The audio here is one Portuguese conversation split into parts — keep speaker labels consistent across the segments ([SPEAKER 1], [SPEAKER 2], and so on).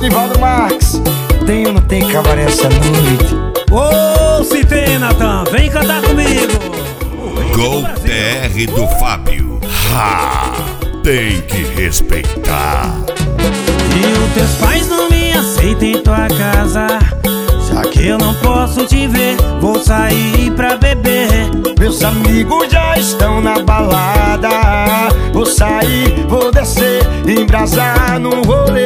[SPEAKER 1] Nivaldo Marques, tem ou não tem cabaré essa noite?
[SPEAKER 2] Ô, se tem, Natan, vem cantar comigo.
[SPEAKER 3] Gol TR do Fábio. Tem que respeitar.
[SPEAKER 2] E os teus pais não me aceitam em tua casa, já que eu não posso te ver, vou sair pra beber.
[SPEAKER 1] Meus amigos já estão na balada, vou sair, vou descer, embrasar no rolê.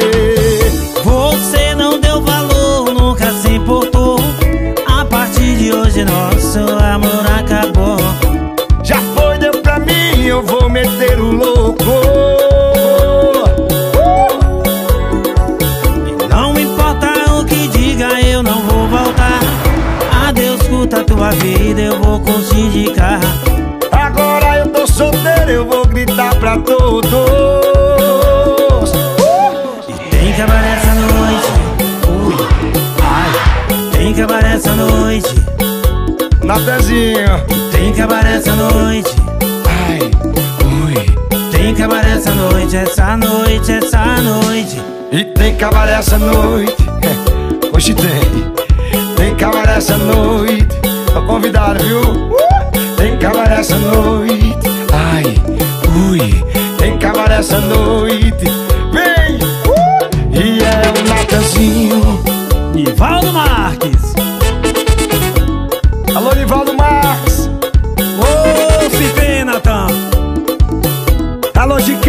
[SPEAKER 2] Você não deu valor, nunca se importou. A partir de hoje nosso amor acabou.
[SPEAKER 1] Já foi, deu pra mim, eu vou meter o louco.
[SPEAKER 2] E não importa o que diga, eu não vou voltar. Adeus, curta a tua vida, eu vou indicar.
[SPEAKER 1] Agora eu tô solteiro, eu vou gritar pra todos.
[SPEAKER 2] E tem cabaré essa noite. Ui, ai. Tem cabaré essa noite.
[SPEAKER 1] Natanzinho.
[SPEAKER 2] Tem cabaré essa noite.
[SPEAKER 1] Ai, ui.
[SPEAKER 2] Tem cabaré essa noite, essa noite, essa noite.
[SPEAKER 1] E tem cabaré essa noite. Hoje tem. Tem cabaré essa noite. Tô convidado, viu? Tem cabaré essa noite. Ai, ui. Tem cabaré essa noite. Vem! E é o Natanzinho.
[SPEAKER 2] Nivaldo Marques.
[SPEAKER 1] Alô, Nivaldo Marques.
[SPEAKER 2] Ô, se tem, Natan.
[SPEAKER 1] Alô, GK.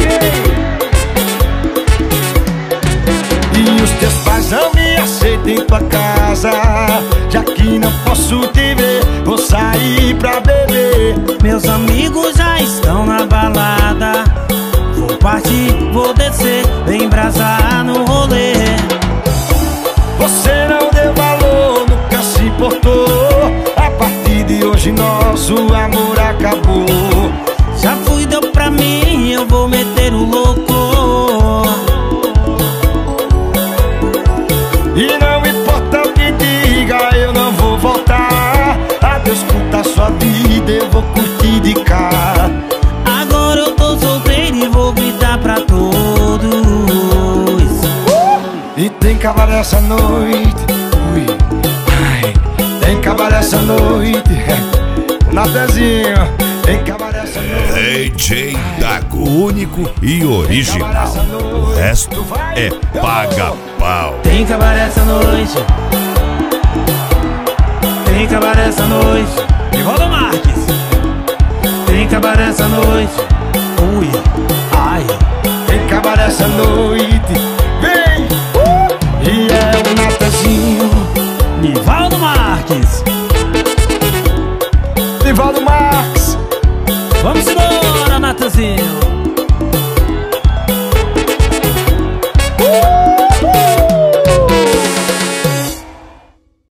[SPEAKER 1] E os teus pais não me aceitam em tua casa, já que não posso te ver, vou sair pra beber.
[SPEAKER 2] Meus amigos já estão na balada, vou partir, vou descer, vem embrasar no rolê.
[SPEAKER 1] Você não deu valor, nunca se importou. A partir de hoje nosso amor acabou.
[SPEAKER 2] Já fui, deu pra mim, eu vou meter o louco.
[SPEAKER 1] E não importa o que diga, eu não vou voltar. Adeus, curta a sua vida, eu vou curtir de cá.
[SPEAKER 2] Agora eu tô solteiro e vou gritar pra todos.
[SPEAKER 1] E tem cabaré essa noite. Ui, ai. Tem cabaré essa noite. Natanzinho. Tem cabaré essa noite.
[SPEAKER 3] DJ Dago, único e original. O resto é paga-pau.
[SPEAKER 2] Tem cabaré essa noite. Tem cabaré essa noite. Nivaldo Marques. Tem cabaré essa noite. Ui, ai.
[SPEAKER 1] Tem cabaré essa noite. Vem! E é o Natanzinho.
[SPEAKER 2] Nivaldo Marques.
[SPEAKER 1] Nivaldo Marques.
[SPEAKER 2] Vamos embora, Natanzinho.